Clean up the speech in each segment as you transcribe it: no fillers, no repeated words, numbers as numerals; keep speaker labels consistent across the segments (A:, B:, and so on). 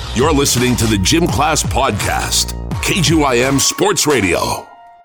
A: You're listening to the Gym Class Podcast, KGYM Sports Radio.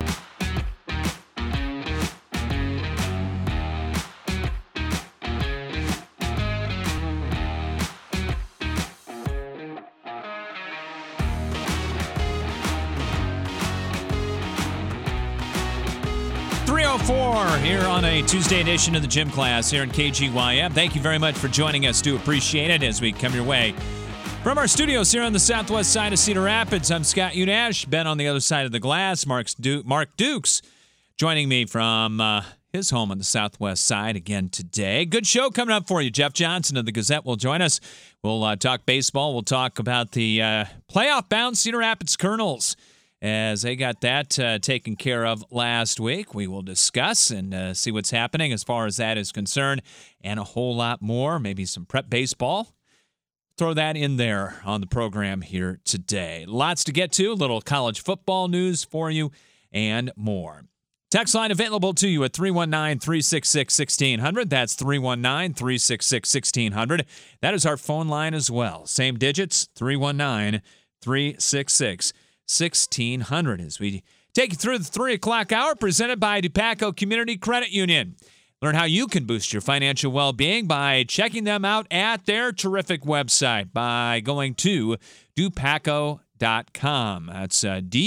B: Here on a Tuesday edition of the Gym Class here in KGYM. Thank you very much for joining us. Do appreciate it as we come your way from our studios here on the southwest side of Cedar Rapids. I'm Scott Unash. Ben on the other side of the glass. Mark Dukes joining me from his home on the southwest side again today. Good show coming up for you. Jeff Johnson of the Gazette will join us. We'll talk baseball. We'll talk about the playoff-bound Cedar Rapids Colonels, as they got that taken care of last week. We will discuss and see what's happening as far as that is concerned, and a whole lot more, maybe some prep baseball. Throw that in there on the program here today. Lots to get to, a little college football news for you, and more. Text line available to you at 319-366-1600. That's 319-366-1600. That is our phone line as well. Same digits, 319-366-1600. 1600 as we take you through the 3 o'clock hour, presented by Dupaco Community Credit Union. Learn how you can boost your financial well-being by checking them out at their terrific website by going to dupaco.com. That's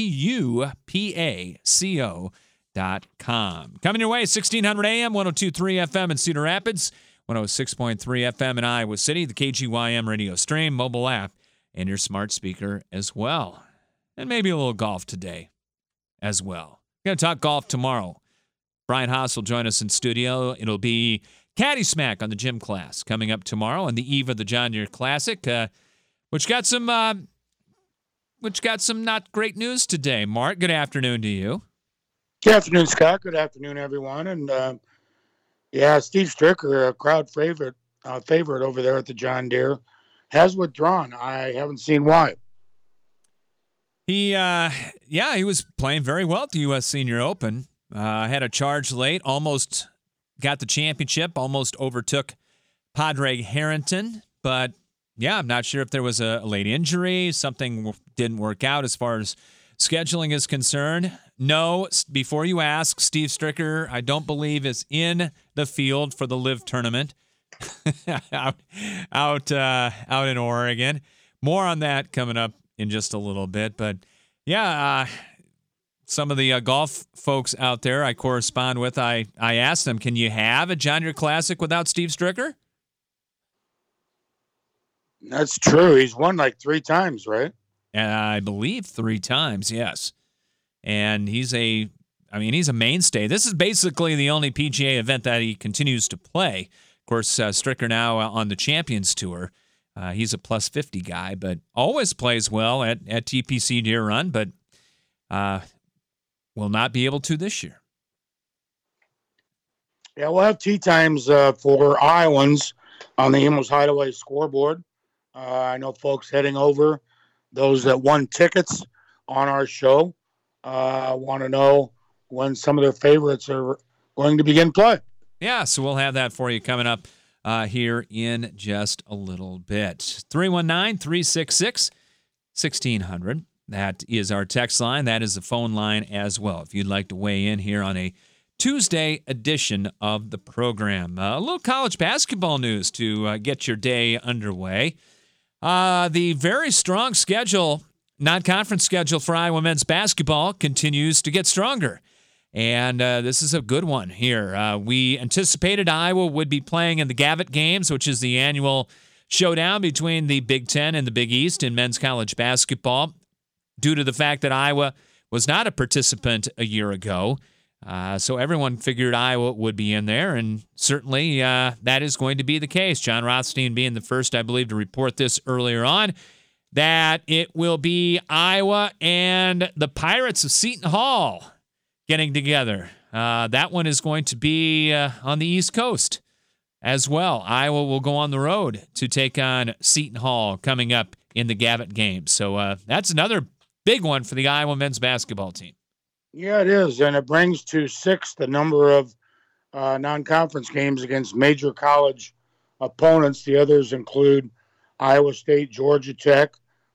B: DUPACO.com. Coming your way, 1600 AM, 102.3 FM in Cedar Rapids, 106.3 FM in Iowa City, the KGYM radio stream, mobile app, and your smart speaker as well. And maybe a little golf today as well. We're going to talk golf tomorrow. Brian Haas will join us in studio. It'll be Caddy Smack on the Gym Class coming up tomorrow on the eve of the John Deere Classic, which got some not great news today. Mark, good afternoon to you.
C: Good afternoon, Scott. Good afternoon, everyone. And Steve Stricker, a crowd favorite over there at the John Deere, has withdrawn. I haven't seen why.
B: He was playing very well at the U.S. Senior Open. Had a charge late, almost got the championship, almost overtook Padraig Harrington. But, I'm not sure if there was a late injury, something didn't work out as far as scheduling is concerned. No, before you ask, Steve Stricker, I don't believe is in the field for the LIV tournament out in Oregon. More on that coming up in just a little bit. But, some of the golf folks out there I correspond with, I asked them, can you have a John Deere Classic without Steve Stricker?
C: That's true. He's won like 3 times, right?
B: I believe 3 times, yes. And he's a mainstay. This is basically the only PGA event that he continues to play. Of course, Stricker now on the Champions Tour. He's a plus 50 guy, but always plays well at TPC Deer Run, but will not be able to this year.
C: Yeah, we'll have tee times for Iowans on the Emos Hideaway scoreboard. I know folks heading over, those that won tickets on our show, want to know when some of their favorites are going to begin play.
B: Yeah, so we'll have that for you coming up here in just a little bit. 319-366-1600. That is our text line. That is the phone line as well, if you'd like to weigh in here on a Tuesday edition of the program. A little college basketball news to get your day underway. The very strong schedule, non-conference schedule for Iowa men's basketball continues to get stronger. And this is a good one here. We anticipated Iowa would be playing in the Gavitt Games, which is the annual showdown between the Big Ten and the Big East in men's college basketball, due to the fact that Iowa was not a participant a year ago. So everyone figured Iowa would be in there, and certainly that is going to be the case. John Rothstein being the first, I believe, to report this earlier on, that it will be Iowa and the Pirates of Seton Hall getting together. That one is going to be on the East Coast as well. Iowa will go on the road to take on Seton Hall coming up in the Gavitt Games. So that's another big one for the Iowa men's basketball team.
C: Yeah, it is, and it brings to 6 the number of non-conference games against major college opponents. The others include Iowa State, Georgia Tech,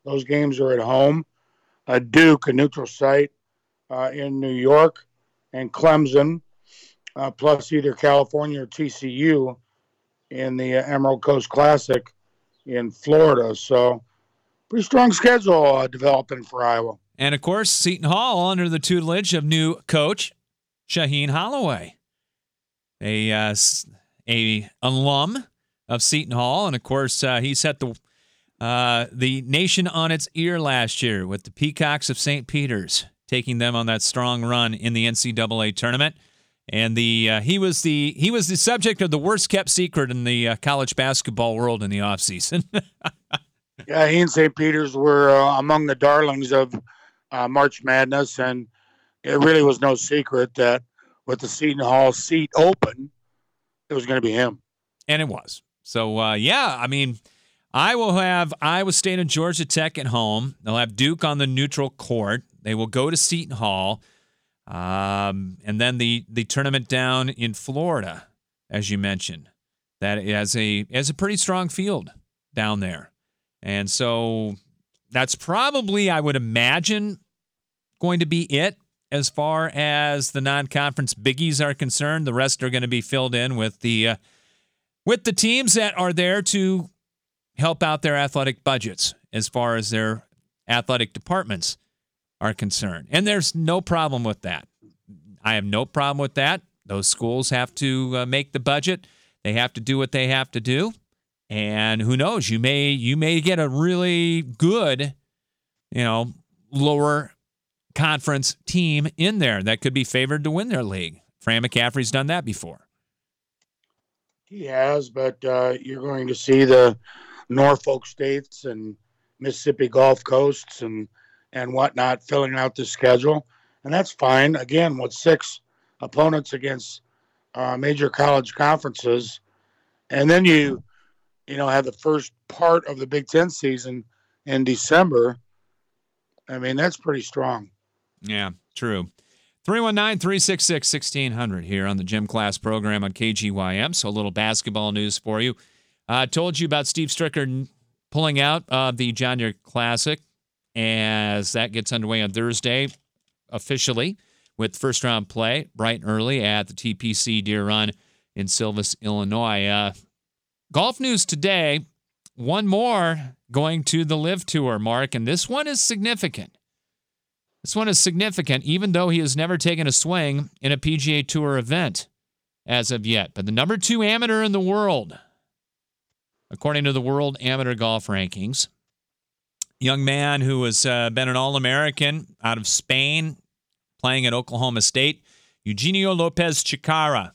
C: Those games are at home. Duke, a neutral site in New York, and Clemson, plus either California or TCU in the Emerald Coast Classic in Florida. So pretty strong schedule developing for Iowa.
B: And, of course, Seton Hall under the tutelage of new coach Shaheen Holloway, a alum of Seton Hall. And, of course, he set the nation on its ear last year with the Peacocks of St. Peter's, taking them on that strong run in the NCAA tournament. And he was the subject of the worst kept secret in the college basketball world in the offseason.
C: Yeah, he and St. Peter's were among the darlings of March Madness, and it really was no secret that with the Seton Hall seat open, it was going to be him.
B: And it was. So, I mean, I will have Iowa State and Georgia Tech at home. They'll have Duke on the neutral court. They will go to Seton Hall. And then the tournament down in Florida, as you mentioned, that has a pretty strong field down there. And so that's probably, I would imagine, going to be it as far as the non-conference biggies are concerned. The rest are going to be filled in with the teams that are there to help out their athletic budgets as far as their athletic departments are concerned. And there's no problem with that. I have no problem with that. Those schools have to make the budget. They have to do what they have to do. And who knows, you may get a really good, lower conference team in there that could be favored to win their league. Fran McCaffrey's done that before.
C: He has, but you're going to see the Norfolk States and Mississippi Gulf Coasts and whatnot filling out the schedule. And that's fine. Again, with 6 opponents against major college conferences. And then you have the first part of the Big Ten season in December. I mean, that's pretty strong.
B: Yeah, true. 319-366-1600 here on the Gym Class program on KGYM. So a little basketball news for you. I told you about Steve Stricker pulling out of the John Deere Classic as that gets underway on Thursday officially with first-round play bright and early at the TPC Deer Run in Silvis, Illinois. Golf news today, one more going to the LIV Tour, Mark, and this one is significant. This one is significant, even though he has never taken a swing in a PGA Tour event as of yet. But the number 2 amateur in the world, according to the World Amateur Golf Rankings, young man who has been an All-American out of Spain, playing at Oklahoma State, Eugenio Lopez Chacarra,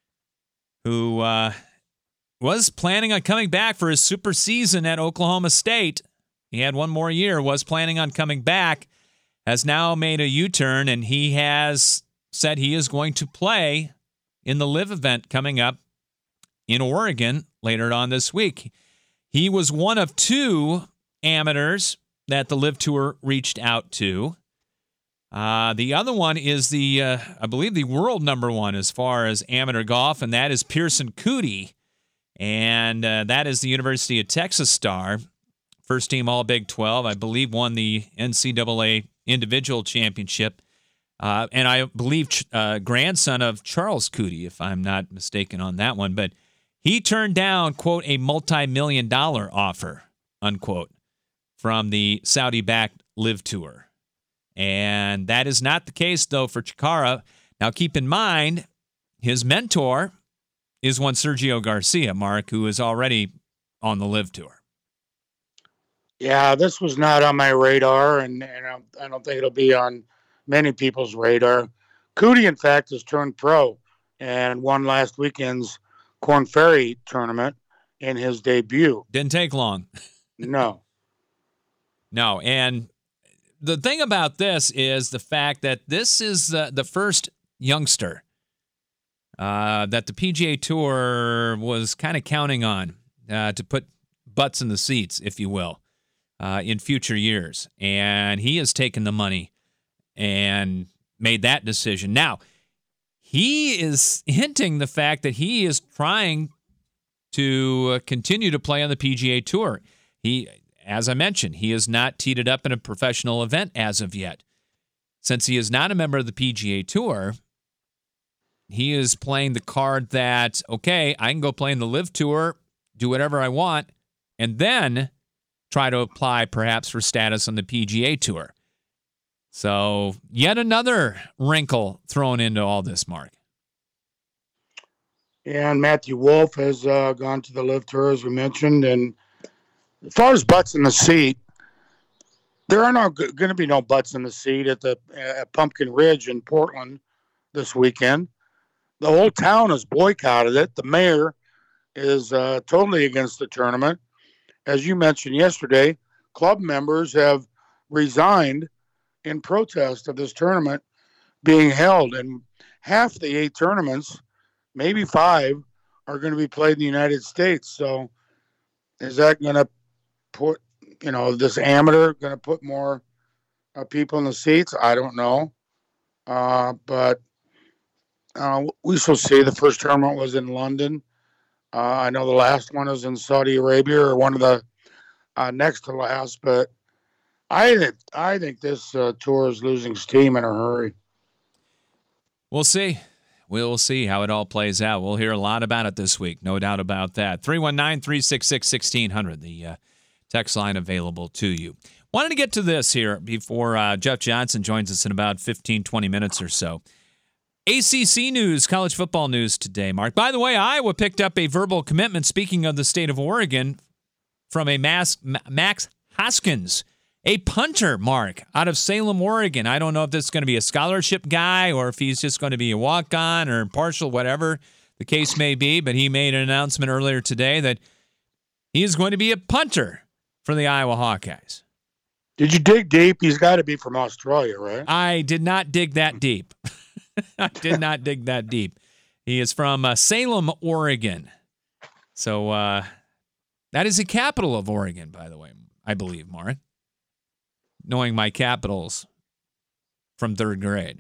B: who was planning on coming back for his super season at Oklahoma State. He had one more year, was planning on coming back, has now made a U-turn, and he has said he is going to play in the LIV event coming up in Oregon later on this week. He was one of 2 amateurs that the LIV Tour reached out to. The other one is I believe the world number 1 as far as amateur golf, and that is Pearson Coody. And that is the University of Texas star. First team All Big 12, I believe won the NCAA individual championship. And I believe grandson of Charles Coody, if I'm not mistaken on that one. But he turned down, quote, a multi-million-dollar offer, unquote, from the Saudi-backed LIV Tour. And that is not the case, though, for Chacarra. Now, keep in mind, his mentor is one Sergio Garcia, Mark, who is already on the LIV Tour.
C: Yeah, this was not on my radar, and I don't think it'll be on many people's radar. Coody, in fact, has turned pro and won last weekend's Korn Ferry tournament in his debut.
B: Didn't take long.
C: No.
B: No, and the thing about this is the fact that this is the first youngster that the PGA Tour was kind of counting on to put butts in the seats, if you will, in future years. And he has taken the money and made that decision. Now, he is hinting the fact that he is trying to continue to play on the PGA Tour. as I mentioned, he has not teed it up in a professional event as of yet. Since he is not a member of the PGA Tour, he is playing the card that, okay, I can go play in the LIV Tour, do whatever I want, and then try to apply perhaps for status on the PGA Tour. So yet another wrinkle thrown into all this, Mark.
C: And Matthew Wolff has gone to the LIV Tour, as we mentioned. And as far as butts in the seat, there are going to be no butts in the seat at Pumpkin Ridge in Portland this weekend. The whole town has boycotted it. The mayor is totally against the tournament. As you mentioned yesterday, club members have resigned in protest of this tournament being held. And half the 8 tournaments, maybe 5, are going to be played in the United States. So is that going to put, this amateur going to put more people in the seats? I don't know. But we shall see. The first tournament was in London. I know the last one was in Saudi Arabia, or one of the next to last. But I think this tour is losing steam in a hurry.
B: We'll see. We'll see how it all plays out. We'll hear a lot about it this week, no doubt about that. 319-366-1600, the text line available to you. Wanted to get to this here before Jeff Johnson joins us in about 15, 20 minutes or so. ACC news, college football news today, Mark. By the way, Iowa picked up a verbal commitment, speaking of the state of Oregon, from a Max Hoskins, a punter, Mark, out of Salem, Oregon. I don't know if this is going to be a scholarship guy or if he's just going to be a walk-on or partial, whatever the case may be, but he made an announcement earlier today that he is going to be a punter for the Iowa Hawkeyes.
C: Did you dig deep? He's got to be from Australia, right?
B: I did not dig that deep. I did not dig that deep. He is from Salem, Oregon. So that is the capital of Oregon, by the way, I believe, Mark. Knowing my capitals from 3rd grade.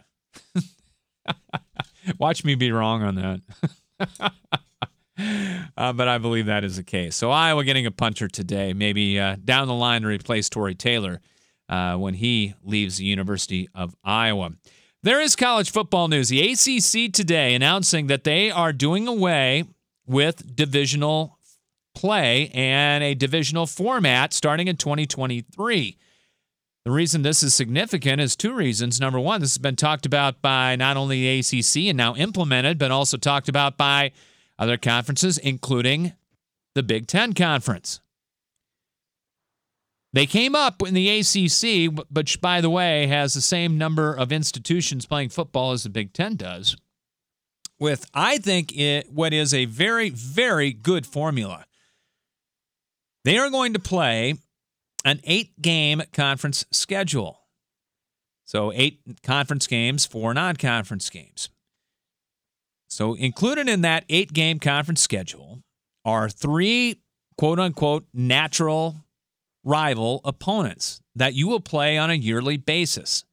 B: Watch me be wrong on that. But I believe that is the case. So Iowa getting a punter today, maybe down the line to replace Tory Taylor when he leaves the University of Iowa. There is college football news. The ACC today announcing that they are doing away with divisional play and a divisional format starting in 2023. The reason this is significant is 2 reasons. Number one, this has been talked about by not only the ACC and now implemented, but also talked about by other conferences, including the Big Ten Conference. They came up in the ACC, which, by the way, has the same number of institutions playing football as the Big Ten does, with, I think, what is a very, very good formula. They are going to play an 8-game conference schedule. So 8 conference games, 4 non-conference games. So included in that 8-game conference schedule are 3 quote-unquote natural rival opponents that you will play on a yearly basis.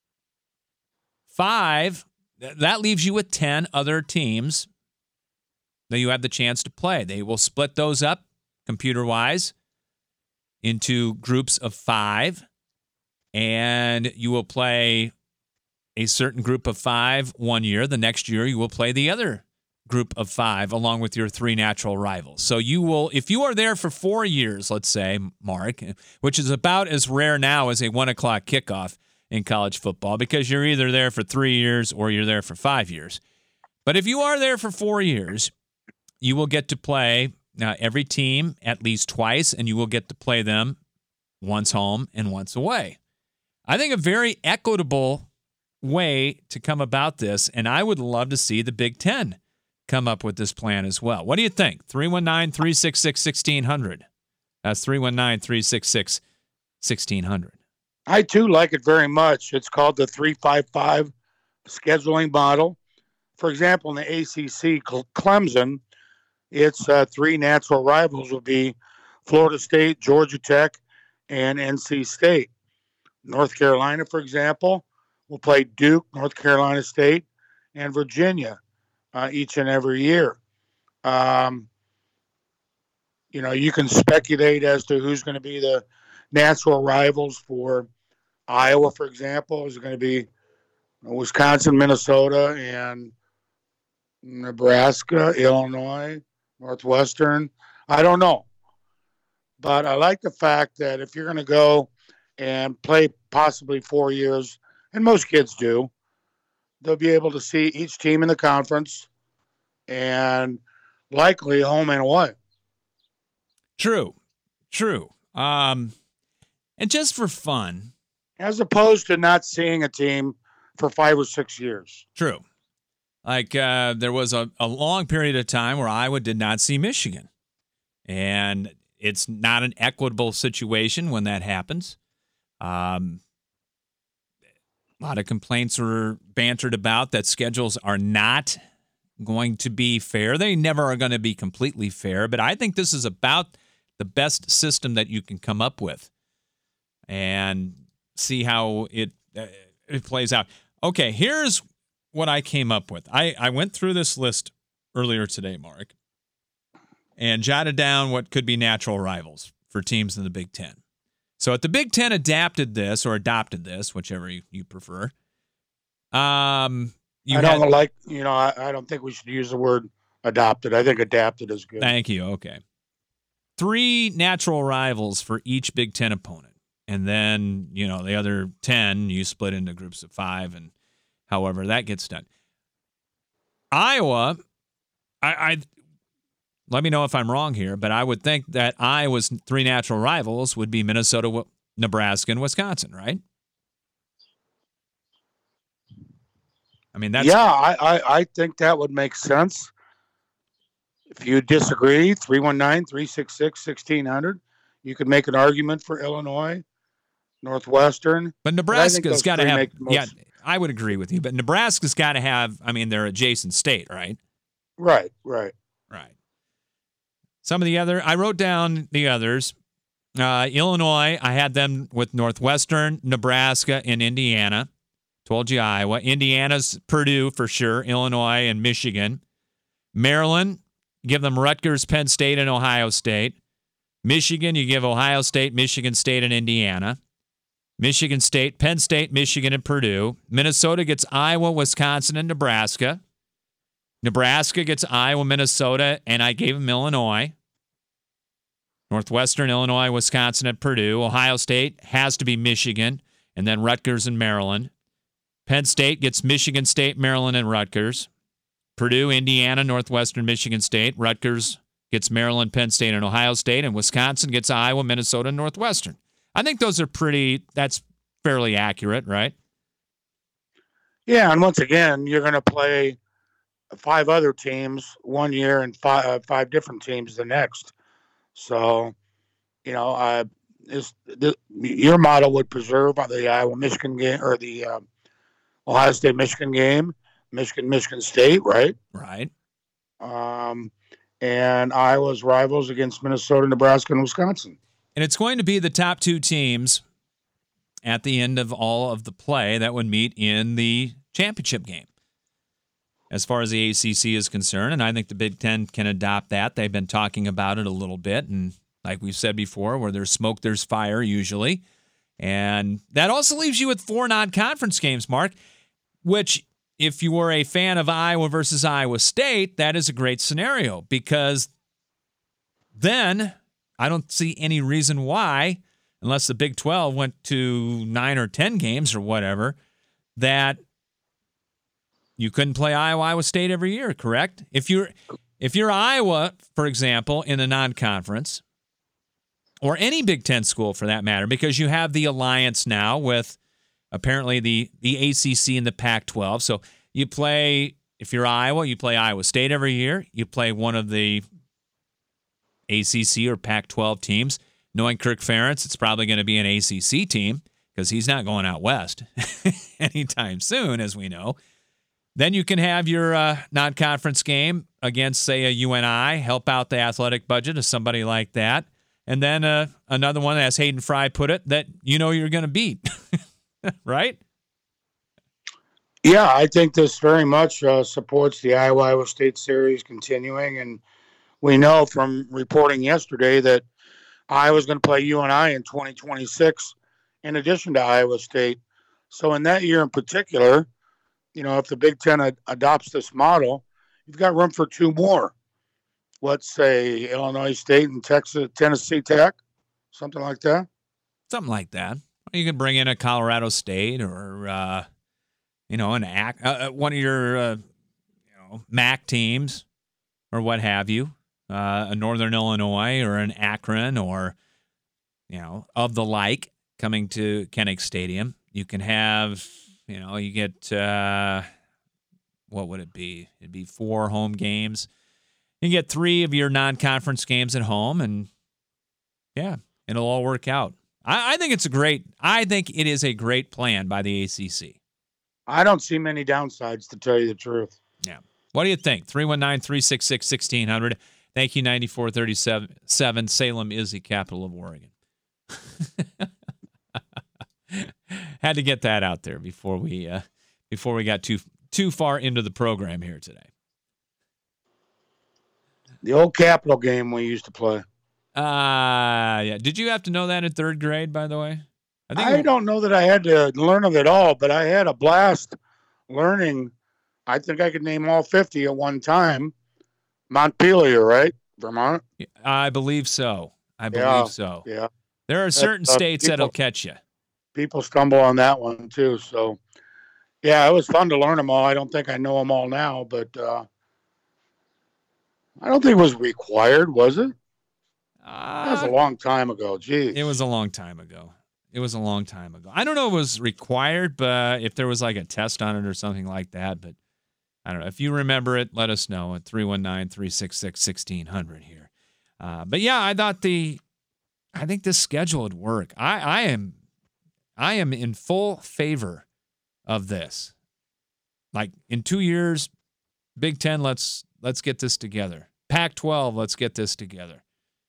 B: 5, that leaves you with 10 other teams that you have the chance to play. They will split those up computer-wise into groups of 5, and you will play a certain group of 5 one year. The next year, you will play the other group of 5 along with your 3 natural rivals. So you will, if you are there for 4 years, let's say, Mark, which is about as rare now as a 1 o'clock kickoff in college football, because you're either there for 3 years or you're there for 5 years. But if you are there for 4 years, you will get to play every team at least twice, and you will get to play them once home and once away. I think a very equitable way to come about this, and I would love to see the Big Ten come up with this plan as well. What do you think? 319-366-1600. That's 319-366-1600.
C: I, too, like it very much. It's called the 3-5-5 scheduling model. For example, in the ACC, Clemson, its 3 natural rivals will be Florida State, Georgia Tech, and NC State. North Carolina, for example, will play Duke, North Carolina State, and Virginia each and every year. you can speculate as to who's going to be the natural rivals for Iowa, for example. Is it going to be Wisconsin, Minnesota, and Nebraska, Illinois, Northwestern? I don't know. But I like the fact that if you're going to go and play possibly 4 years, and most kids do, they'll be able to see each team in the conference and likely home and away.
B: True. And just for fun.
C: As opposed to not seeing a team for 5 or 6 years.
B: True. Like there was a long period of time where Iowa did not see Michigan. And it's not an equitable situation when that happens. A lot of complaints were bantered about that schedules are not going to be fair. They never are going to be completely fair, but I think this is about the best system that you can come up with and see how it plays out. Okay, here's what I came up with. I went through this list earlier today, Mark, and jotted down what could be natural rivals for teams in the Big Ten. So if the Big Ten adopted this, whichever you prefer, I don't think we should use the word adopted. I think adapted is good. Thank you. Okay. 3 natural rivals for each Big Ten opponent. And then, the other 10, you split into groups of 5 and however that gets done. Iowa, I let me know if I'm wrong here, but I would think that Iowa's 3 natural rivals would be Minnesota, Nebraska, and Wisconsin, right? I mean, that's...
C: Yeah, I think that would make sense. If you disagree, 319-366-1600. You could make an argument for Illinois, Northwestern.
B: But Nebraska's got to have... Yeah, I would agree with you. But Nebraska's got to have... I mean, they're adjacent state, right?
C: Right.
B: Some of the other... I wrote down the others. Illinois, I had them with Northwestern, Nebraska, and Indiana. Told you Iowa. Indiana's Purdue for sure. Illinois and Michigan. Maryland, give them Rutgers, Penn State, and Ohio State. Michigan, you give Ohio State, Michigan State, and Indiana. Michigan State, Penn State, Michigan, and Purdue. Minnesota gets Iowa, Wisconsin, and Nebraska. Nebraska gets Iowa, Minnesota, and I gave them Illinois. Northwestern, Illinois, Wisconsin, and Purdue. Ohio State has to be Michigan, and then Rutgers and Maryland. Penn State gets Michigan State, Maryland, and Rutgers. Purdue, Indiana, Northwestern, Michigan State. Rutgers gets Maryland, Penn State, and Ohio State. And Wisconsin gets Iowa, Minnesota, and Northwestern. I think those are that's fairly accurate, right?
C: Yeah, and once again, you're going to play 5 other teams one year and 5 different teams the next. So, your model would preserve the Iowa-Michigan game or the Ohio State-Michigan game, Michigan State, right?
B: Right.
C: And Iowa's rivals against Minnesota, Nebraska, and Wisconsin.
B: And it's going to be the top 2 teams at the end of all of the play that would meet in the championship game, as far as the ACC is concerned. And I think the Big Ten can adopt that. They've been talking about it a little bit. And like we've said before, where there's smoke, there's fire usually. And that also leaves you with 4 non-conference games, Mark, which if you were a fan of Iowa versus Iowa State, that is a great scenario, because then I don't see any reason why, unless the Big 12 went to 9 or 10 games or whatever, that you couldn't play Iowa State every year, correct? If you're Iowa, for example, in the non-conference, or any Big Ten school for that matter, because you have the alliance now with apparently the ACC and the Pac-12. So you play, if you're Iowa, you play Iowa State every year. You play one of the ACC or Pac-12 teams. Knowing Kirk Ferentz, it's probably going to be an ACC team because he's not going out west anytime soon, as we know. Then you can have your non-conference game against, say, a UNI, help out the athletic budget of somebody like that. And then another one, as Hayden Fry put it, that you're going to beat, right?
C: Yeah, I think this very much supports the Iowa State series continuing. And we know from reporting yesterday that Iowa's going to play UNI in 2026 in addition to Iowa State. So in that year in particular, if the Big Ten adopts this model, you've got room for two more. Let's say Illinois State and Tennessee Tech, something like that.
B: Something like that. You can bring in a Colorado State or, an one of your, MAC teams or what have you, a Northern Illinois or an Akron or, of the like coming to Kinnick Stadium. You can have, you get, what would it be? It'd be 4 home games. You get 3 of your non-conference games at home, and yeah, it'll all work out. I think it is a great plan by the ACC.
C: I don't see many downsides, to tell you the truth.
B: Yeah. What do you think? 319-366-1600. Thank you, 9437. Salem is the capital of Oregon. Had to get that out there before we got too far into the program here today.
C: The old Capital game we used to play.
B: Yeah. Did you have to know that in 3rd grade, by the way?
C: I don't know that I had to learn of it all, but I had a blast learning. I think I could name all 50 at one time. Montpelier, right? Vermont?
B: I believe so. Yeah. There are certain states that'll catch you.
C: People stumble on that one, too. So, yeah, it was fun to learn them all. I don't think I know them all now, but I don't think it was required, was it? That was a long time ago. Geez.
B: It was a long time ago. I don't know if it was required, but if there was like a test on it or something like that. But I don't know. If you remember it, let us know at 319-366-1600 here. But yeah, I think this schedule would work. I am in full favor of this. Like in 2 years, Big Ten, let's get this together. Pac-12, let's get this together.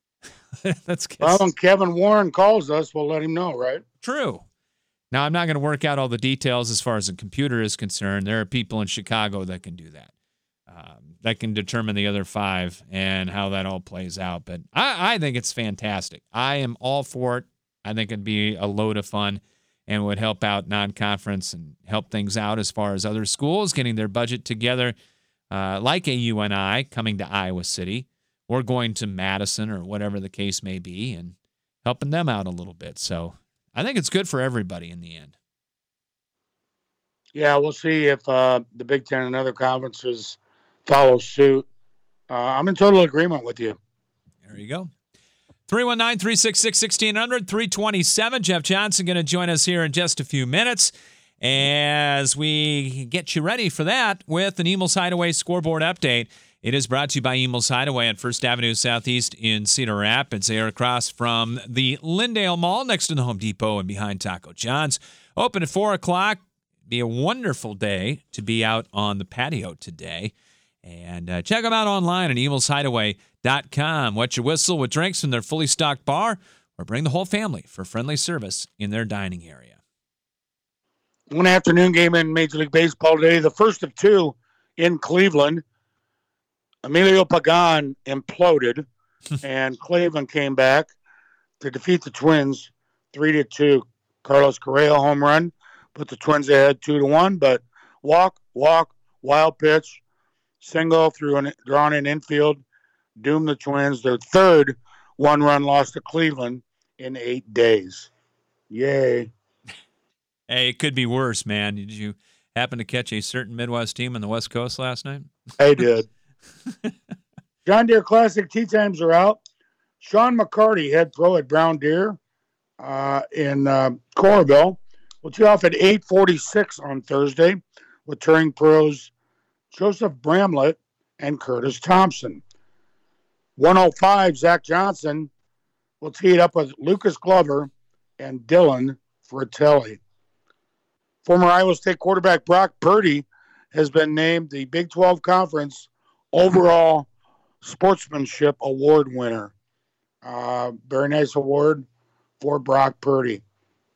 C: Well, when Kevin Warren calls us, we'll let him know, right?
B: True. Now, I'm not going to work out all the details as far as the computer is concerned. There are people in Chicago that can do that. That can determine the other 5 and how that all plays out. But I think it's fantastic. I am all for it. I think it'd be a load of fun and would help out non-conference and help things out as far as other schools getting their budget together, like a UNI coming to Iowa City or going to Madison or whatever the case may be and helping them out a little bit. So I think it's good for everybody in the end.
C: Yeah, we'll see if the Big Ten and other conferences follow suit. I'm in total agreement with you.
B: There you go. 319-366-1600, 327. Jeff Johnson going to join us here in just a few minutes as we get you ready for that with an Emil's Hideaway scoreboard update. It is brought to you by Emil's Hideaway on 1st Avenue Southeast in Cedar Rapids. They are across from the Lindale Mall next to the Home Depot and behind Taco John's. Open at 4 o'clock. Be a wonderful day to be out on the patio today. And check them out online at emilshideaway.com. Wet your whistle with drinks from their fully stocked bar or bring the whole family for friendly service in their dining area.
C: One afternoon game in Major League Baseball today, the first of 2 in Cleveland. Emilio Pagan imploded, and Cleveland came back to defeat the Twins 3-2. Carlos Correa home run put the Twins ahead 2-1, but walk, wild pitch, single through an drawn-in infield, doomed the Twins. Their 3rd one-run loss to Cleveland in 8 days. Yay.
B: Hey, it could be worse, man. Did you happen to catch a certain Midwest team on the West Coast last night?
C: I did. John Deere Classic tee times are out. Sean McCarty, head pro at Brown Deere in Coralville, will tee off at 8:46 on Thursday with touring pros Joseph Bramlett and Curtis Thompson. 105, Zach Johnson will tee it up with Lucas Glover and Dylan Fratelli. Former Iowa State quarterback Brock Purdy has been named the Big 12 Conference Overall Sportsmanship Award winner. Very nice award for Brock Purdy.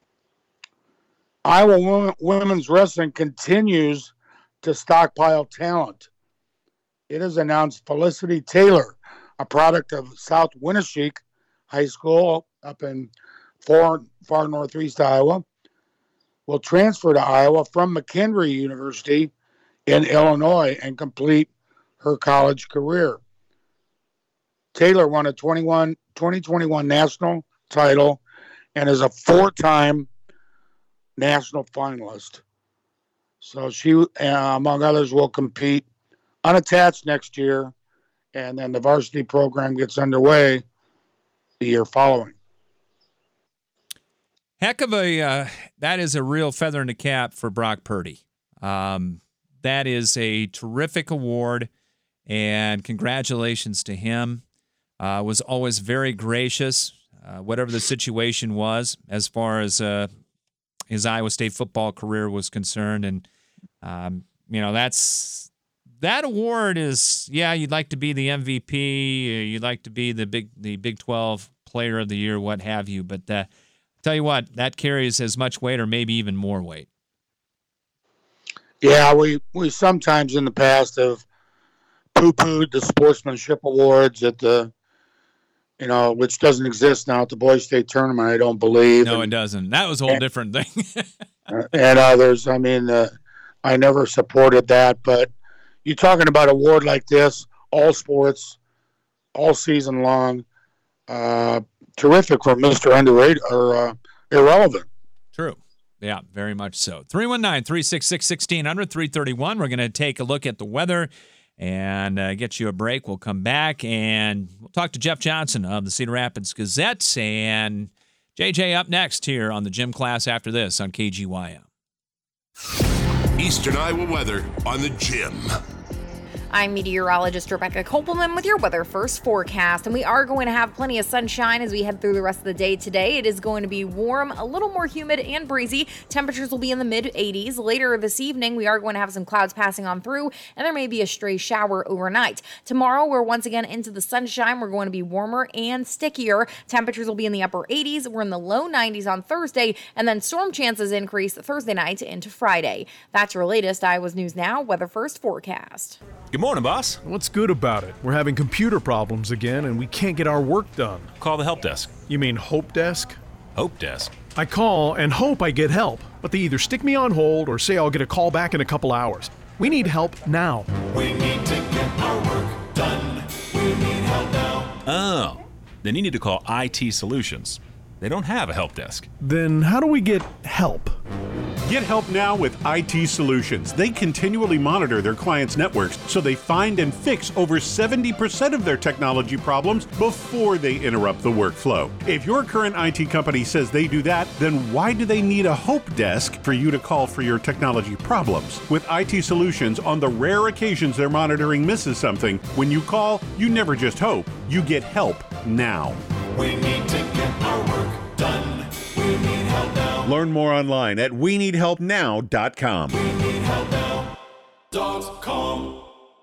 C: Iowa women's wrestling continues to stockpile talent. It has announced Felicity Taylor a product of South Winneshiek High School up in far northeast Iowa, will transfer to Iowa from McKendree University in Illinois and complete her college career. Taylor won a 2021 national title and is a 4-time national finalist. So she, among others, will compete unattached next year, and then the varsity program gets underway the year following.
B: Heck of a that is a real feather in the cap for Brock Purdy. That is a terrific award, and congratulations to him. Was always very gracious, whatever the situation was, as far as his Iowa State football career was concerned. And, that award is, you'd like to be the MVP, you'd like to be the Big 12 Player of the Year, what have you. But tell you what, that carries as much weight or maybe even more weight.
C: Yeah, we sometimes in the past have poo-pooed the sportsmanship awards at the, which doesn't exist now at the Boys State Tournament, I don't believe.
B: No, it doesn't. That was a whole different thing.
C: And others. I mean, I never supported that, but you're talking about an award like this, all sports, all season long, terrific for Mr. Underrated or irrelevant.
B: True. Yeah, very much so. 319-366-1600, 331. We're going to take a look at the weather and get you a break. We'll come back and we'll talk to Jeff Johnson of the Cedar Rapids Gazette, and JJ up next here on the Gym Class after this on KGYM.
A: Eastern Iowa weather on the Gym.
D: I'm meteorologist Rebecca Kopelman with your Weather First forecast, and we are going to have plenty of sunshine as we head through the rest of the day today. It is going to be warm, a little more humid and breezy. Temperatures will be in the mid-80s. Later this evening, we are going to have some clouds passing on through, and there may be a stray shower overnight. Tomorrow, we're once again into the sunshine. We're going to be warmer and stickier. Temperatures will be in the upper 80s. We're in the low 90s on Thursday, and then storm chances increase Thursday night into Friday. That's your latest Iowa's News Now Weather First forecast.
E: Good morning, boss.
F: What's good about it? We're having computer problems again, and we can't get our work done.
E: Call the help desk.
F: You mean Hope Desk?
E: Hope desk?
F: I call and hope I get help, but they either stick me on hold or say I'll get a call back in a couple hours. We need help now.
G: We need to get our work done. We need help now.
E: Oh, then you need to call IT Solutions. They don't have a help desk.
F: Then how do we get help?
H: Get help now with IT Solutions. They continually monitor their clients' networks, so they find and fix over 70% of their technology problems before they interrupt the workflow. If your current IT company says they do that, then why do they need a Hope Desk for you to call for your technology problems? With IT Solutions, on the rare occasions their monitoring misses something, when you call, you never just hope, you get help now.
G: We need to get our work done. We need help now.
H: Learn more online at weneedhelpnow.com.
G: WeNeedHelpNow.com.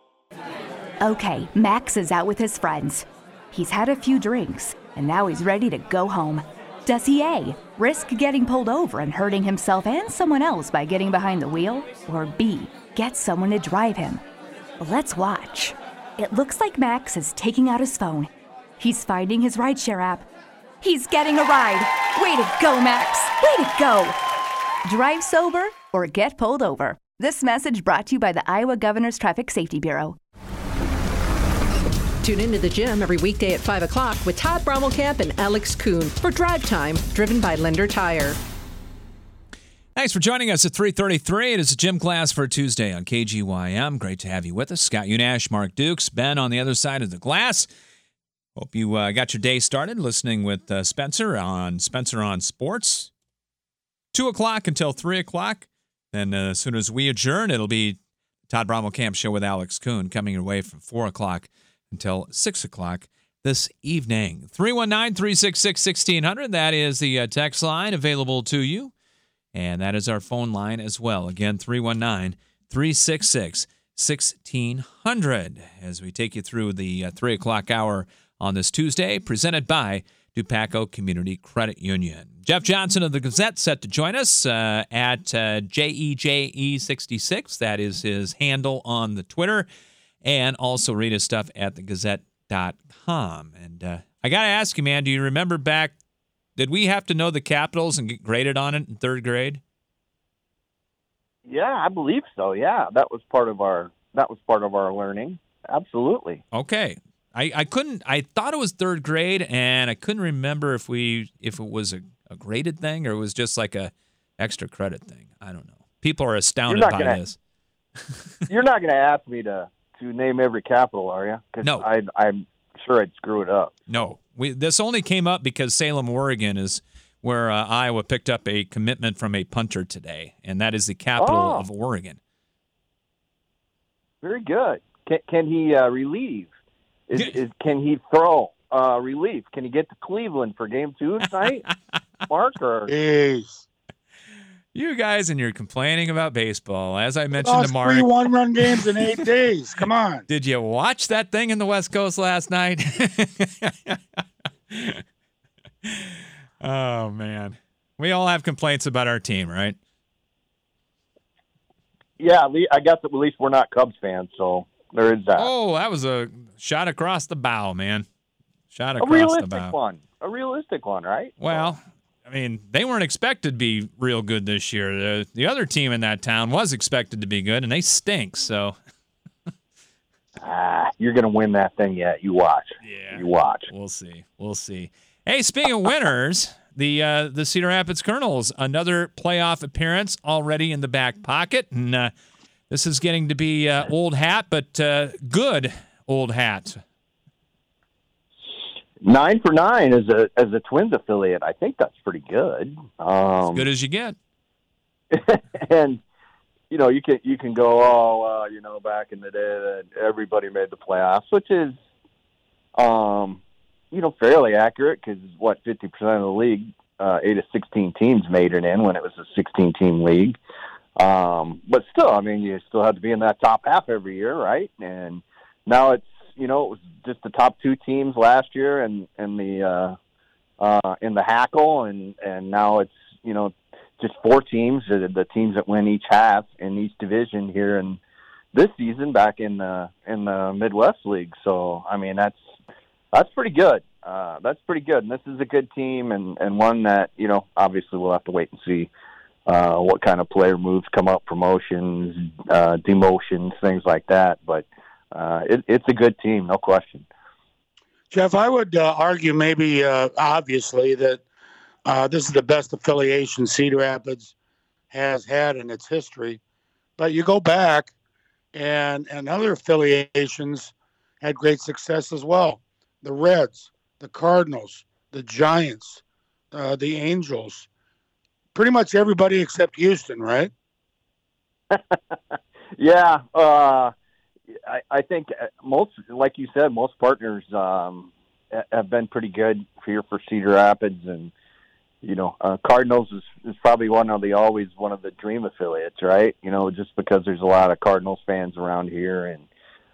I: Okay, Max is out with his friends. He's had a few drinks, and now he's ready to go home. Does he A, risk getting pulled over and hurting himself and someone else by getting behind the wheel? Or B, get someone to drive him? Let's watch. It looks like Max is taking out his phone. He's finding his rideshare app. He's getting a ride. Way to go, Max. Way to go. Drive sober or get pulled over. This message brought to you by the Iowa Governor's Traffic Safety Bureau.
J: Tune into the Gym every weekday at 5 o'clock with Todd Brommelkamp and Alex Kuhn for Drive Time, driven by Lender Tire.
B: Thanks for joining us at 3:33. It is a Gym Class for Tuesday on KGYM. Great to have you with us. Scott Unash, Mark Dukes, Ben on the other side of the glass. Hope you got your day started listening with Spencer on Sports. 2 o'clock until 3 o'clock. Then as soon as we adjourn, it'll be Todd Brommelkamp Show with Alex Kuhn coming your way from 4 o'clock until 6 o'clock this evening. 319-366-1600. That is the text line available to you. And that is our phone line as well. Again, 319-366-1600 as we take you through the 3 o'clock hour on this Tuesday, presented by Dupaco Community Credit Union. Jeff Johnson of the Gazette set to join us at JEJE66. That is his handle on the Twitter. And also read his stuff at thegazette.com. CDRapids.com. And I got to ask you, man, do you remember back, did we have to know the capitals and get graded on it in third grade?
K: Yeah, I believe so. Yeah, that was part of our learning. Absolutely.
B: Okay. I thought it was third grade, and I couldn't remember if it was a graded thing or it was just like a extra credit thing. I don't know. People are astounded by this.
K: You're not going to ask me to name every capital, are you?
B: No.
K: I'm sure I'd screw it up.
B: No. This only came up because Salem, Oregon is where Iowa picked up a commitment from a punter today, and that is the capital of Oregon.
K: Very good. Can he relieve? Can he throw relief? Can he get to Cleveland for game 2 tonight, Mark? Or
C: Jeez.
B: You guys and you're complaining about baseball. As I mentioned to Mark,
C: 3 one-run games in 8 days. Come on.
B: Did you watch that thing in the West Coast last night? Oh, man. We all have complaints about our team, right?
K: Yeah, I guess at least we're not Cubs fans, so there is that.
B: Oh, that was a shot across the bow, man. Shot across the bow.
K: A realistic one, right?
B: Well, I mean, they weren't expected to be real good this year. The other team in that town was expected to be good, and they stink, so.
K: You're going to win that thing yet. You watch.
B: Yeah.
K: You watch.
B: We'll see. Hey, speaking of winners, the Cedar Rapids Colonels, another playoff appearance already in the back pocket, and this is getting to be old hat, but good old hat.
K: 9 for 9 as a Twins affiliate. I think that's pretty good.
B: As good as you get.
K: And you can go, back in the day that everybody made the playoffs, which is fairly accurate because 50% of the league, 8 of 16 teams made it in when it was a 16-team league. But still, I mean, you still have to be in that top half every year, right? And now it's it was just the top 2 teams last year and the in the Hackle, and now it's just 4 teams, the teams that win each half in each division here in this season back in the Midwest League. So I mean that's pretty good. That's pretty good, and this is a good team and one that obviously we'll have to wait and see what kind of player moves come up, promotions, demotions, things like that. But it's a good team, no question.
C: Jeff, I would argue maybe obviously that this is the best affiliation Cedar Rapids has had in its history. But you go back and other affiliations had great success as well. The Reds, the Cardinals, the Giants, the Angels, pretty much everybody except Houston, right?
K: Yeah. I think most, like you said, most partners have been pretty good here for Cedar Rapids, and Cardinals is probably one of the dream affiliates, right? Just because there's a lot of Cardinals fans around here, and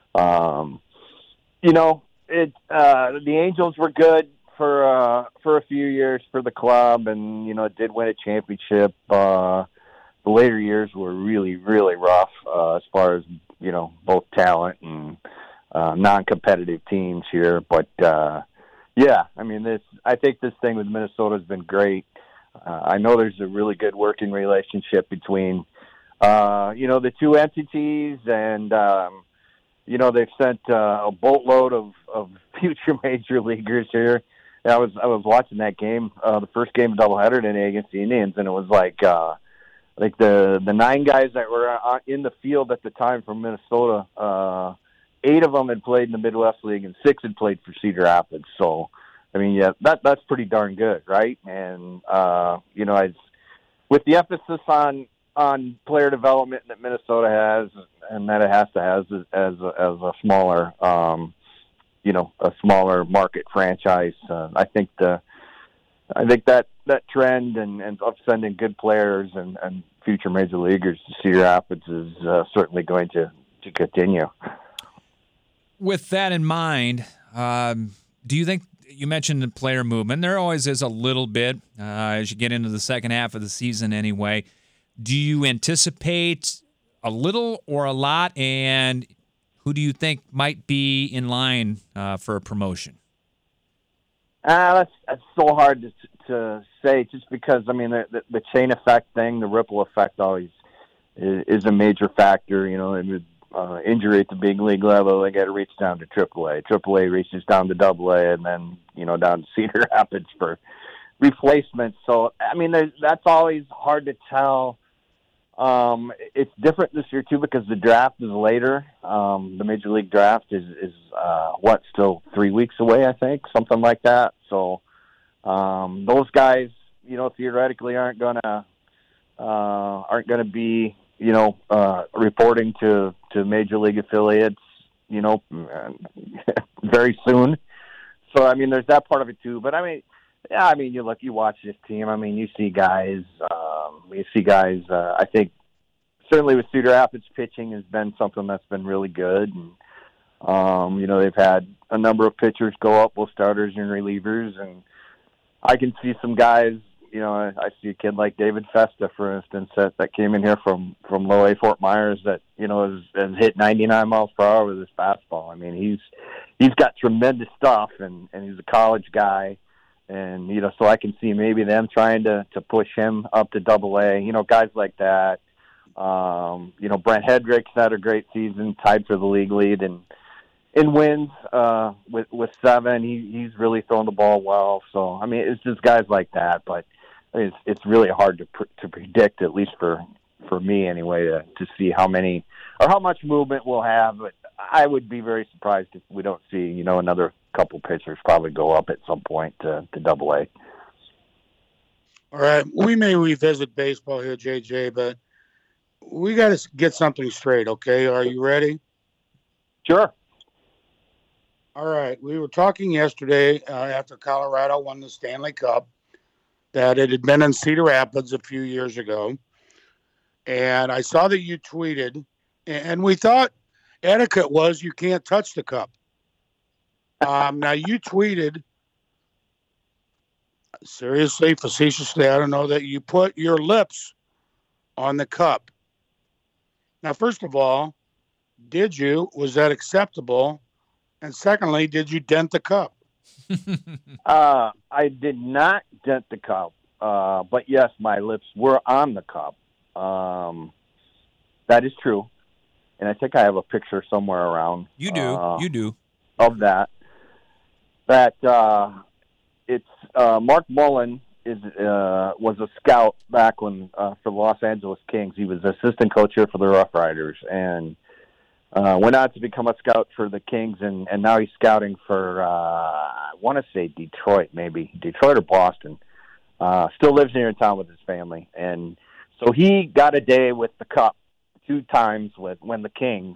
K: the Angels were good for a few years for the club, and it did win a championship. The later years were really, really rough as far as both talent and non-competitive teams here. But yeah, I mean, I think this thing with Minnesota has been great. I know there's a really good working relationship between the 2 entities, and they've sent a boatload of future major leaguers here. I was watching that game, the first game of doubleheader today against the Indians, and it was like the 9 guys that were in the field at the time from Minnesota, 8 of them had played in the Midwest League and 6 had played for Cedar Rapids. So, I mean, yeah, that's pretty darn good, right? And with the emphasis on player development that Minnesota has, and that it has to have as a smaller, a smaller market franchise, I think that trend and of sending good players and future major leaguers to Cedar Rapids is certainly going to continue.
B: With that in mind, do you think, you mentioned the player movement, there always is a little bit as you get into the second half of the season anyway. Do you anticipate a little or a lot, and Who do you think might be in line for a promotion?
K: That's so hard to say, just because, I mean, the chain effect thing, the ripple effect always is a major factor. You know, injury at the big league level, they got to reach down to AAA. AAA reaches down to AA, and then, you know, down to Cedar Rapids for replacements. So, I mean, that's always hard to tell. It's different this year, too, because the draft is later. The Major League Draft is still 3 weeks away, I think, something like that. So those guys, you know, theoretically aren't gonna be, you know, reporting to Major League affiliates, you know, very soon. So, I mean, there's that part of it, too. But, I mean, yeah, I mean, you watch this team. I mean, you see guys. I think certainly with Cedar Rapids, pitching has been something that's been really good. And, you know, they've had a number of pitchers go up, both starters and relievers. And I can see some guys, you know, I see a kid like David Festa, for instance, that came in here from Low A Fort Myers that, you know, has hit 99 miles per hour with his fastball. I mean, he's got tremendous stuff, and he's a college guy. And, you know, so I can see maybe them trying to push him up to AA, you know, guys like that. You know, Brent Hedrick's had a great season, tied for the league lead in wins with 7. He's really thrown the ball well. So, I mean, it's just guys like that. But it's really hard to predict, at least for me anyway, to see how many or how much movement we'll have. But I would be very surprised if we don't see, you know, another couple pitchers probably go up at some point to AA.
C: All right. We may revisit baseball here, JJ, but we got to get something straight, okay? Are you ready?
K: Sure.
C: All right. We were talking yesterday after Colorado won the Stanley Cup that it had been in Cedar Rapids a few years ago. And I saw that you tweeted, and we thought etiquette was you can't touch the cup. Now, you tweeted, seriously, facetiously, I don't know, that you put your lips on the cup. Now, first of all, did you? Was that acceptable? And secondly, did you dent the cup?
K: I did not dent the cup, but yes, my lips were on the cup. That is true. And I think I have a picture somewhere around.
B: You do.
K: Of that. That it's Mark Mullen was a scout back when for the Los Angeles Kings. He was assistant coach here for the Rough Riders, and went on to become a scout for the Kings, and now he's scouting for I want to say Detroit or Boston. Still lives here in town with his family, and so he got a day with the cup 2 times when the Kings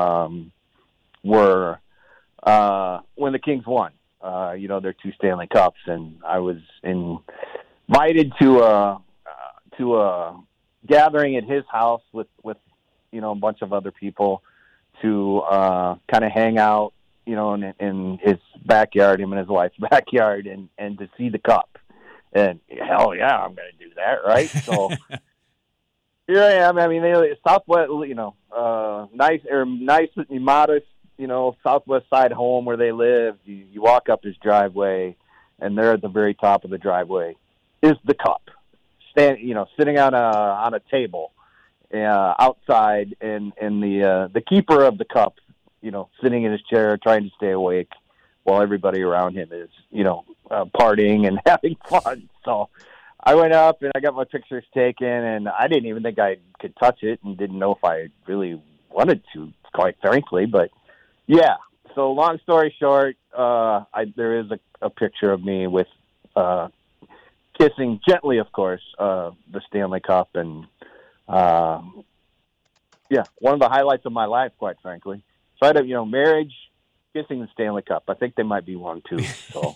K: when the Kings won. You know, their 2 Stanley Cups, and I was invited to a gathering at his house with you know, a bunch of other people to kind of hang out, you know, in his backyard, him and his wife's backyard, and to see the cup. And hell yeah, I'm going to do that, right? So here I am. I mean, Southwest, you know, nice, modest, you know, southwest side home where they live. You walk up his driveway, and there at the very top of the driveway is the cup, sitting on a table outside, and the keeper of the cup, you know, sitting in his chair trying to stay awake while everybody around him is, you know, partying and having fun. So I went up and I got my pictures taken, and I didn't even think I could touch it, and didn't know if I really wanted to, quite frankly, but. Yeah. So long story short, there is a picture of me with kissing gently, of course, the Stanley Cup, and yeah, one of the highlights of my life, quite frankly. So I had, you know, marriage, kissing the Stanley Cup. I think they might be one too. So.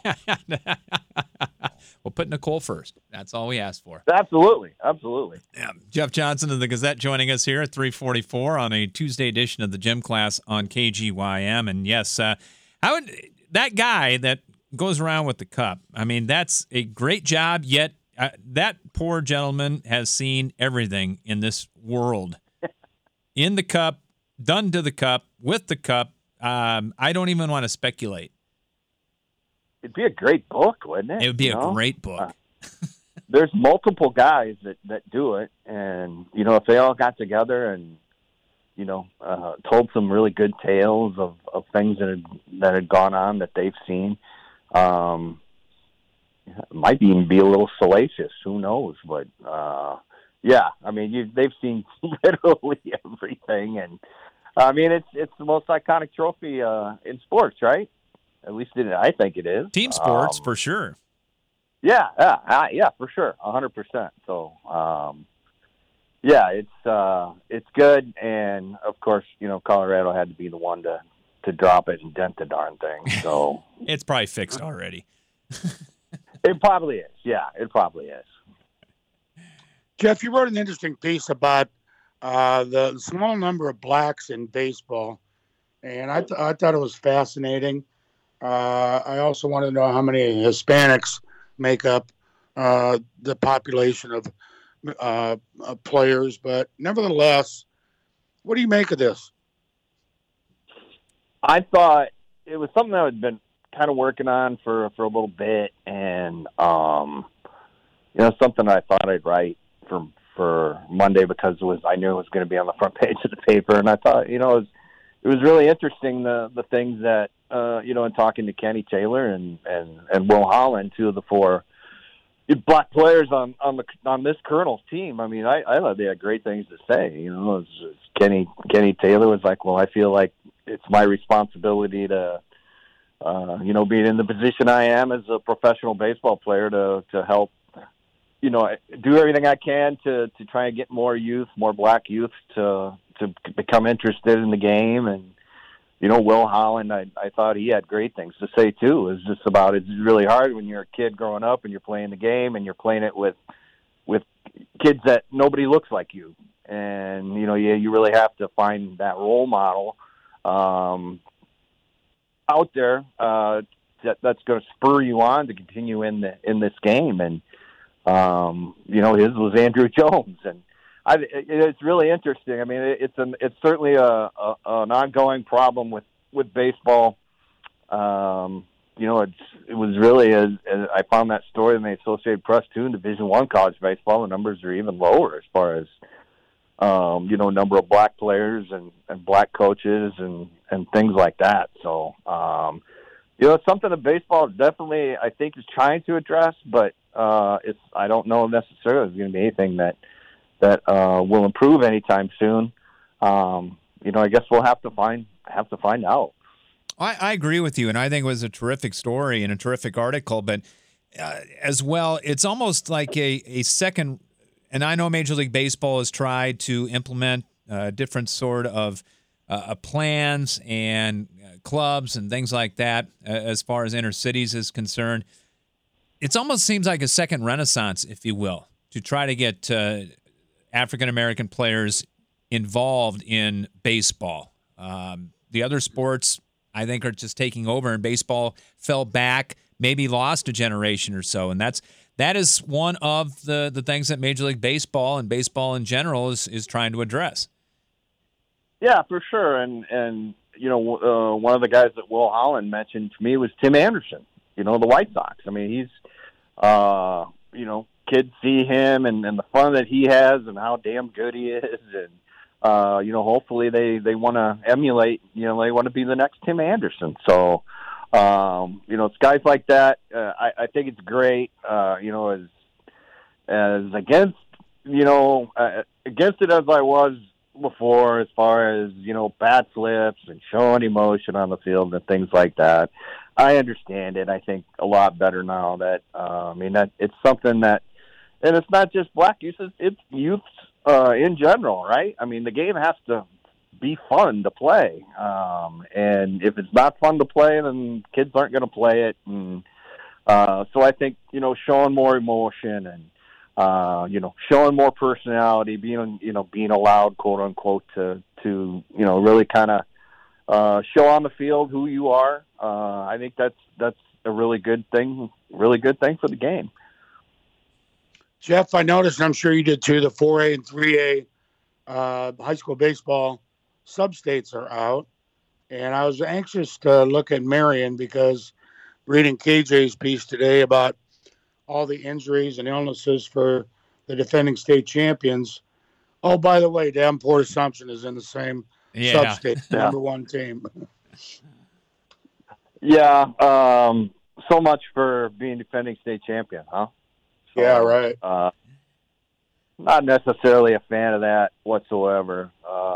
B: Well, put Nicole first. That's all we asked for.
K: Absolutely.
B: Yeah. Jeff Johnson of the Gazette joining us here at 3:44 on a Tuesday edition of the Gym Class on KGYM. And yes, that guy that goes around with the cup, I mean, that's a great job, yet that poor gentleman has seen everything in this world. In the cup, done to the cup, with the cup. I don't even want to speculate.
K: It'd be a great book, wouldn't it?
B: It would be a great book.
K: There's multiple guys that do it, and if they all got together and told some really good tales of things that had gone on that they've seen, it might even be a little salacious. Who knows? But yeah, I mean, they've seen literally everything, and I mean, it's the most iconic trophy in sports, right? At least I think it is.
B: Team sports, for sure.
K: Yeah, for sure, 100%. So, yeah, it's good, and of course, Colorado had to be the one to drop it and dent the darn thing. So
B: it's probably fixed already.
K: It probably is. Yeah, it probably is.
C: Jeff, you wrote an interesting piece about the small number of blacks in baseball, and I thought it was fascinating. I also wanted to know how many Hispanics make up the population of players, but nevertheless, what do you make of this?
K: I thought it was something that I'd been kind of working on for a little bit, and something I thought I'd write for Monday because I knew it was going to be on the front page of the paper, and I thought it was really interesting the things that in talking to Kenny Taylor and Will Holland, two of the four black players on this Colonel's team. I mean, I thought they had great things to say. Kenny Taylor was like, well, I feel like it's my responsibility to being in the position I am as a professional baseball player to help do everything I can to try and get more black youth to become interested in the game. And Will Holland, I thought he had great things to say too. It's just about, it's really hard when you're a kid growing up and you're playing the game and you're playing it with kids that nobody looks like you. And, you really have to find that role model out there that's going to spur you on to continue in this game. And, his was Andrew Jones. And it's really interesting. I mean, it's certainly an ongoing problem with baseball. It was really as I found that story in the Associated Press too. In Division I college baseball, the numbers are even lower as far as number of black players and black coaches and things like that. So it's something that baseball definitely I think is trying to address, but I don't know necessarily it's going to be anything that will improve anytime soon. I guess we'll have to find out.
B: I agree with you, and I think it was a terrific story and a terrific article. But as well, it's almost like a second. And I know Major League Baseball has tried to implement different sort of plans and clubs and things like that as far as inner cities is concerned. It almost seems like a second renaissance, if you will, to try to get African-American players involved in baseball. The other sports, I think, are just taking over, and baseball fell back, maybe lost a generation or so. And that is one of the things that Major League Baseball and baseball in general is trying to address.
K: Yeah, for sure. And one of the guys that Will Holland mentioned to me was Tim Anderson, the White Sox. I mean, he's, kids see him and the fun that he has and how damn good he is. And, hopefully they want to emulate, they want to be the next Tim Anderson. So, it's guys like that. I think it's great, as against it as I was before, as far as, bat flips and showing emotion on the field and things like that. I understand it. I think a lot better now that, that it's something that, and it's not just black youth, it's youth in general, right? I mean, the game has to be fun to play. And if it's not fun to play, then kids aren't going to play it. And so I think, showing more emotion and, showing more personality, being allowed, quote unquote, to really kind of show on the field who you are. I think that's a really good thing for the game.
C: Jeff, I noticed, and I'm sure you did too, the 4A and 3A high school baseball sub-states are out. And I was anxious to look at Marion because reading KJ's piece today about all the injuries and illnesses for the defending state champions. Oh, by the way, Davenport Assumption is in the same sub-state, number one team.
K: Yeah. So much for being defending state champion, huh? So,
C: yeah, right.
K: Not necessarily a fan of that whatsoever.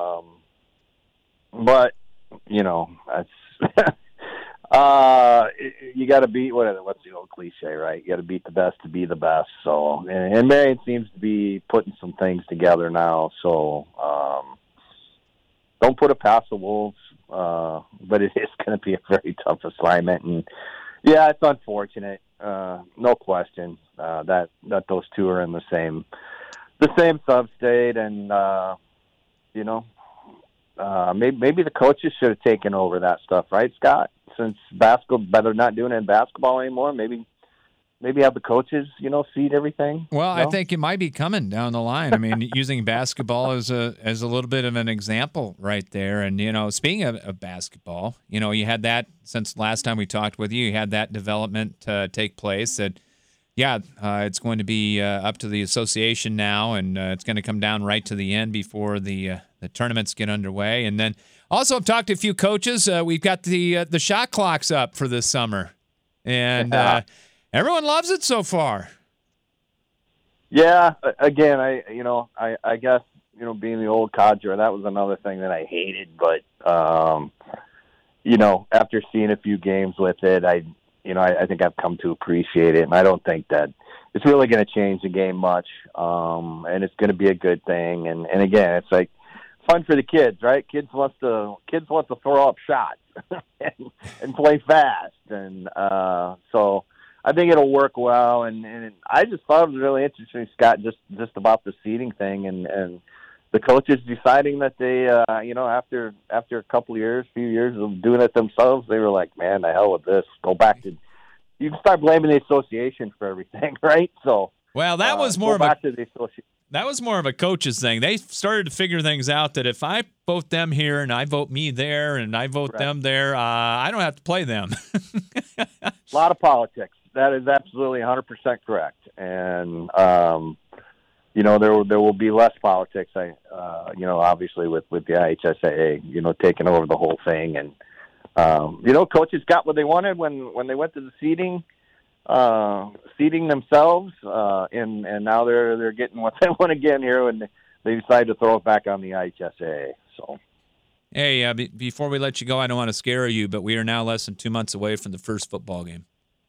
K: But, you know, that's you got to beat what's the old cliche, right? You got to beat the best to be the best. So, and Marion seems to be putting some things together now. So, don't put it past the Wolves, but it is going to be a very tough assignment. And yeah, it's unfortunate, no question, that those two are in the same sub-state, and you know, maybe the coaches should have taken over that stuff, right, Scott? Since basketball, they're not doing it in basketball anymore, maybe have the coaches, you know, seed everything.
B: Well, I think it might be coming down the line. I mean, using basketball as a little bit of an example right there. And, you know, speaking of basketball, you know, you had that since last time we talked with you. You had that development take place. That, it's going to be up to the association now, and it's going to come down right to the end before the tournaments get underway. And then also, I've talked to a few coaches. We've got the shot clocks up for this summer, and everyone loves it so far.
K: Yeah, again, I guess, you know, being the old codger, that was another thing that I hated. But you know, after seeing a few games with it, I think I've come to appreciate it, and I don't think that it's really going to change the game much. And it's going to be a good thing. And again, it's like fun for the kids, right? Kids want to throw up shots and play fast, and so I think it'll work well. And I just thought it was really interesting, Scott, just about the seeding thing, and the coaches deciding that they, after a few years of doing it themselves, they were like, man, the hell with this. Go back to, you can start blaming the association for everything, right? So,
B: well, that was more of a coach's thing. They started to figure things out that if I vote them here and I vote me there and I vote them there, I don't have to play them.
K: A lot of politics. That is absolutely 100% correct. And, you know, there will be less politics, obviously with the IHSAA, you know, taking over the whole thing. And, you know, coaches got what they wanted when they went to the seeding themselves, and now they're getting what they want again here, and they decided to throw it back on the IHSAA. So,
B: hey, before we let you go, I don't want to scare you, but we are now less than 2 months away from the first football game.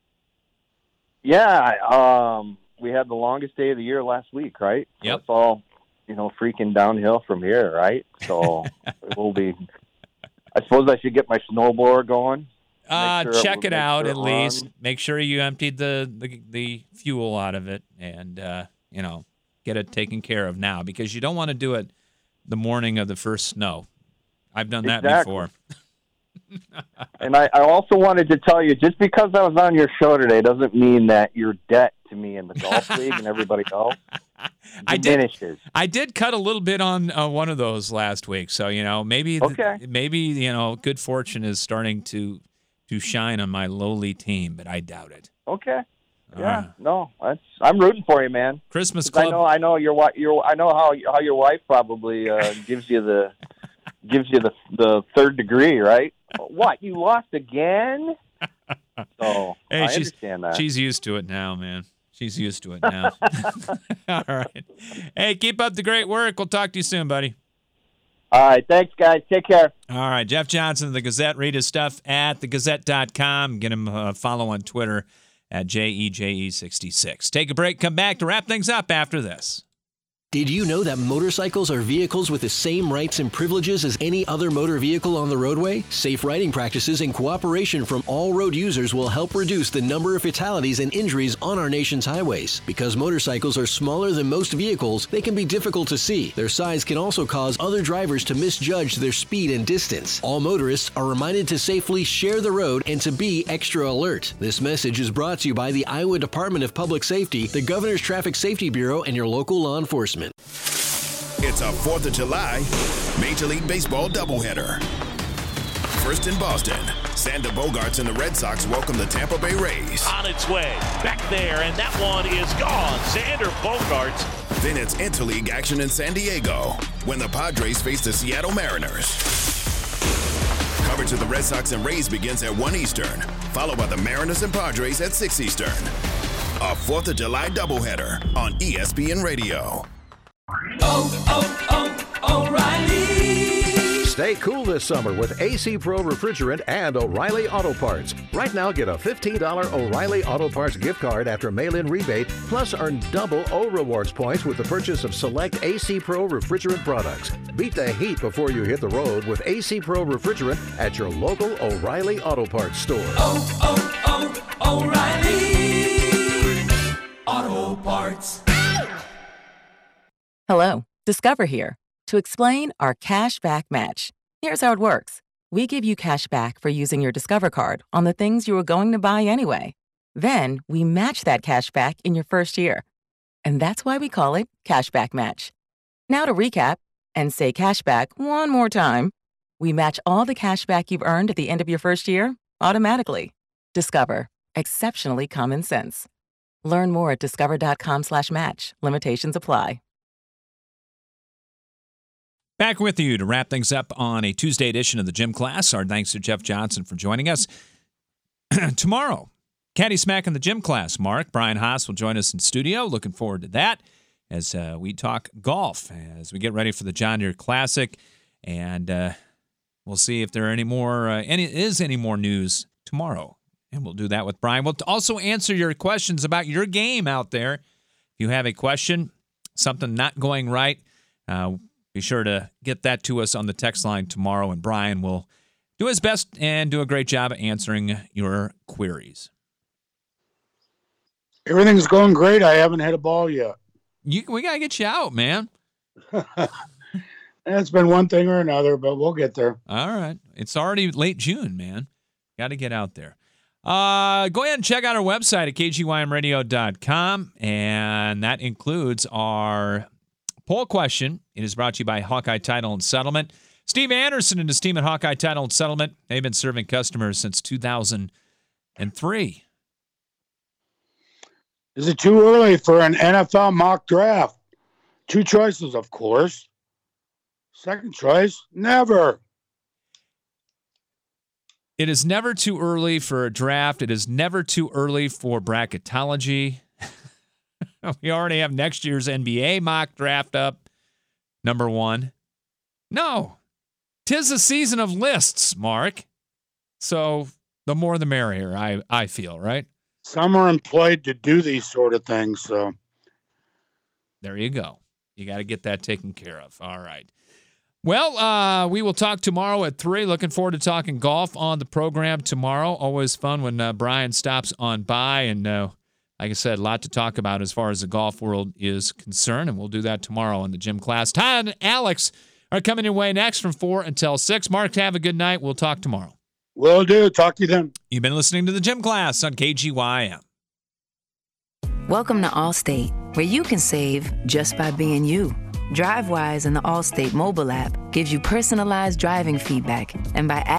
K: Yeah, we had the longest day of the year last week, right?
B: Yep.
K: So it's all, you know, freaking downhill from here, right? So it will be. I suppose I should get my snowboard going.
B: Check it out at least. Make sure you emptied the fuel out of it, and get it taken care of now, because you don't want to do it the morning of the first snow. I've done that before.
K: And I also wanted to tell you, just because I was on your show today doesn't mean that you're debt to me in the golf league and everybody else diminishes.
B: I did cut a little bit on one of those last week, so maybe good fortune is starting to shine on my lowly team, but I doubt it.
K: Okay. Yeah. I'm rooting for you, man.
B: Christmas club.
K: I know I know how your wife probably gives you the third degree, right? What, you lost again? So
B: hey,
K: I understand that.
B: She's used to it now, man. She's used to it now. All right. Hey, keep up the great work. We'll talk to you soon, buddy.
K: All right. Thanks, guys. Take care.
B: All right. Jeff Johnson of the Gazette. Read his stuff at thegazette.com. Get him a follow on Twitter at JEJE66. Take a break. Come back to wrap things up after this.
L: Did you know that motorcycles are vehicles with the same rights and privileges as any other motor vehicle on the roadway? Safe riding practices and cooperation from all road users will help reduce the number of fatalities and injuries on our nation's highways. Because motorcycles are smaller than most vehicles, they can be difficult to see. Their size can also cause other drivers to misjudge their speed and distance. All motorists are reminded to safely share the road and to be extra alert. This message is brought to you by the Iowa Department of Public Safety, the Governor's Traffic Safety Bureau, and your local law enforcement.
M: It's a 4th of July Major League Baseball doubleheader. First in Boston, Xander Bogaerts and the Red Sox welcome the Tampa Bay Rays.
N: On its way, back there, and that one is gone. Xander Bogaerts.
M: Then it's interleague action in San Diego when the Padres face the Seattle Mariners. Coverage of the Red Sox and Rays begins at 1 Eastern, followed by the Mariners and Padres at 6 Eastern. A 4th of July doubleheader on ESPN Radio.
G: O'Reilly.
O: Stay cool this summer with AC Pro Refrigerant and O'Reilly Auto Parts. Right now, get a $15 O'Reilly Auto Parts gift card after mail-in rebate, plus earn double O Rewards points with the purchase of select AC Pro Refrigerant products. Beat the heat before you hit the road with AC Pro Refrigerant at your local O'Reilly Auto Parts store.
G: O'Reilly Auto Parts.
P: Hello, Discover here to explain our cash back match. Here's how it works. We give you cash back for using your Discover card on the things you were going to buy anyway. Then we match that cash back in your first year. And that's why we call it Cashback Match. Now to recap and say cashback one more time. We match all the cash back you've earned at the end of your first year automatically. Discover. Exceptionally common sense. Learn more at discover.com/match. Limitations apply.
B: Back with you to wrap things up on a Tuesday edition of the Gym Class. Our thanks to Jeff Johnson for joining us. Tomorrow, Caddy Smack in the Gym Class. Brian Haas will join us in studio. Looking forward to that as we talk golf as we get ready for the John Deere Classic. And we'll see if there are any more news tomorrow. And we'll do that with Brian. We'll also answer your questions about your game out there. If you have a question, something not going right, be sure to get that to us on the text line tomorrow, and Brian will do his best and do a great job of answering your queries.
C: Everything's going great. I haven't hit a ball yet.
B: We got to get you out, man.
C: It's been one thing or another, but we'll get there.
B: All right. It's already late June, man. Got to get out there. Go ahead and check out our website at kgymradio.com, and that includes our poll question. It is brought to you by Hawkeye Title and Settlement. Steve Anderson and his team at Hawkeye Title and Settlement, they've been serving customers since 2003.
C: Is it too early for an NFL mock draft? 2 choices, of course. Second choice, never.
B: It is never too early for a draft. It is never too early for bracketology. We already have next year's NBA mock draft up, number 1. No, 'tis a season of lists, Mark. So the more the merrier, I feel, right?
C: Some are employed to do these sort of things, so.
B: There you go. You got to get that taken care of. All right. Well, we will talk tomorrow at 3. Looking forward to talking golf on the program tomorrow. Always fun when Brian stops on by, and like I said, a lot to talk about as far as the golf world is concerned, and we'll do that tomorrow in the Gym Class. Todd and Alex are coming your way next from 4 until 6. Mark, have a good night. We'll talk tomorrow.
C: Will do. Talk to you then.
B: You've been listening to the Gym Class on KGYM.
Q: Welcome to Allstate, where you can save just by being you. DriveWise and the Allstate mobile app gives you personalized driving feedback, and by